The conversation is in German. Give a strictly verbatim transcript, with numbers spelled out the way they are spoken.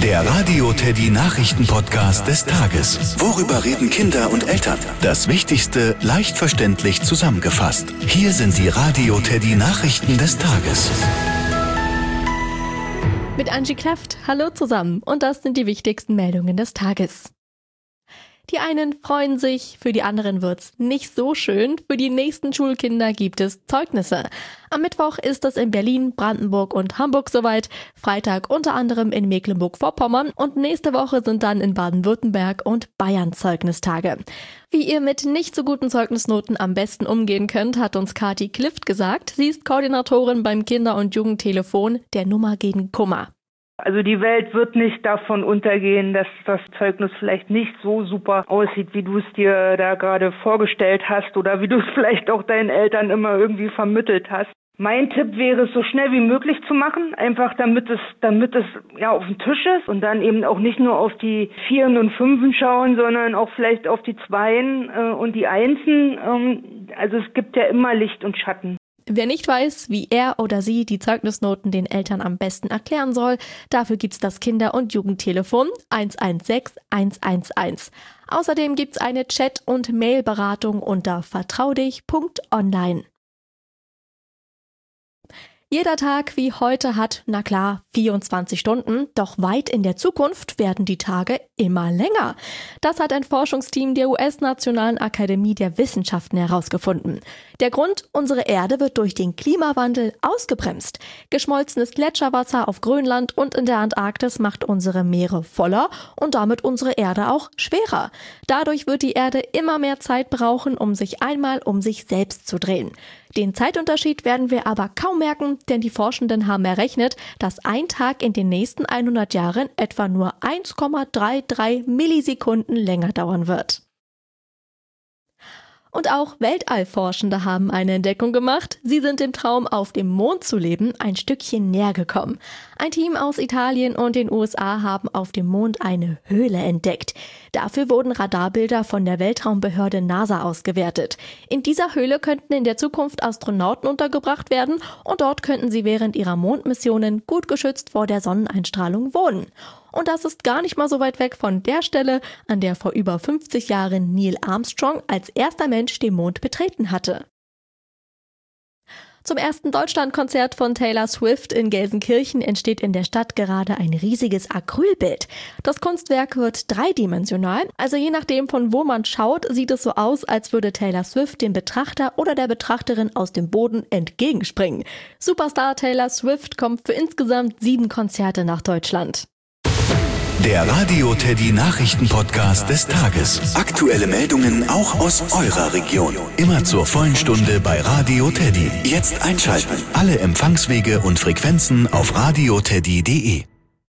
Der Radio Teddy Nachrichten-Podcast des Tages. Worüber reden Kinder und Eltern? Das Wichtigste leicht verständlich zusammengefasst. Hier sind die Radio Teddy Nachrichten des Tages. Mit Angie Kleft, hallo zusammen und das sind die wichtigsten Meldungen des Tages. Die einen freuen sich, für die anderen wird's nicht so schön. Für die nächsten Schulkinder gibt es Zeugnisse. Am Mittwoch ist es in Berlin, Brandenburg und Hamburg soweit, Freitag unter anderem in Mecklenburg-Vorpommern und nächste Woche sind dann in Baden-Württemberg und Bayern Zeugnistage. Wie ihr mit nicht so guten Zeugnisnoten am besten umgehen könnt, hat uns Kati Klift gesagt. Sie ist Koordinatorin beim Kinder- und Jugendtelefon der Nummer gegen Kummer. Also die Welt wird nicht davon untergehen, dass das Zeugnis vielleicht nicht so super aussieht, wie du es dir da gerade vorgestellt hast oder wie du es vielleicht auch deinen Eltern immer irgendwie vermittelt hast. Mein Tipp wäre, es so schnell wie möglich zu machen, einfach damit es damit es ja auf dem Tisch ist und dann eben auch nicht nur auf die Vieren und Fünfen schauen, sondern auch vielleicht auf die Zweien äh, und die Einsen. Ähm, also es gibt ja immer Licht und Schatten. Wer nicht weiß, wie er oder sie die Zeugnisnoten den Eltern am besten erklären soll, dafür gibt's das Kinder- und Jugendtelefon eins eins sechs eins eins eins. Außerdem gibt's eine Chat- und Mailberatung unter vertraudich punkt online. Jeder Tag wie heute hat, na klar, vierundzwanzig Stunden, doch weit in der Zukunft werden die Tage immer länger. Das hat ein Forschungsteam der U S-Nationalen Akademie der Wissenschaften herausgefunden. Der Grund, unsere Erde wird durch den Klimawandel ausgebremst. Geschmolzenes Gletscherwasser auf Grönland und in der Antarktis macht unsere Meere voller und damit unsere Erde auch schwerer. Dadurch wird die Erde immer mehr Zeit brauchen, um sich einmal um sich selbst zu drehen. Den Zeitunterschied werden wir aber kaum merken, denn die Forschenden haben errechnet, dass ein Tag in den nächsten hundert Jahren etwa nur eins Komma dreiunddreißig Millisekunden länger dauern wird. Und auch Weltallforschende haben eine Entdeckung gemacht. Sie sind dem Traum, auf dem Mond zu leben, ein Stückchen näher gekommen. Ein Team aus Italien und den U S A haben auf dem Mond eine Höhle entdeckt. Dafür wurden Radarbilder von der Weltraumbehörde NASA ausgewertet. In dieser Höhle könnten in der Zukunft Astronauten untergebracht werden und dort könnten sie während ihrer Mondmissionen gut geschützt vor der Sonneneinstrahlung wohnen. Und das ist gar nicht mal so weit weg von der Stelle, an der vor über fünfzig Jahren Neil Armstrong als erster Mensch den Mond betreten hatte. Zum ersten Deutschlandkonzert von Taylor Swift in Gelsenkirchen entsteht in der Stadt gerade ein riesiges Acrylbild. Das Kunstwerk wird dreidimensional, also je nachdem von wo man schaut, sieht es so aus, als würde Taylor Swift dem Betrachter oder der Betrachterin aus dem Boden entgegenspringen. Superstar Taylor Swift kommt für insgesamt sieben Konzerte nach Deutschland. Der Radio Teddy Nachrichten-Podcast des Tages. Aktuelle Meldungen auch aus eurer Region. Immer zur vollen Stunde bei Radio Teddy. Jetzt einschalten. Alle Empfangswege und Frequenzen auf radio teddy punkt de.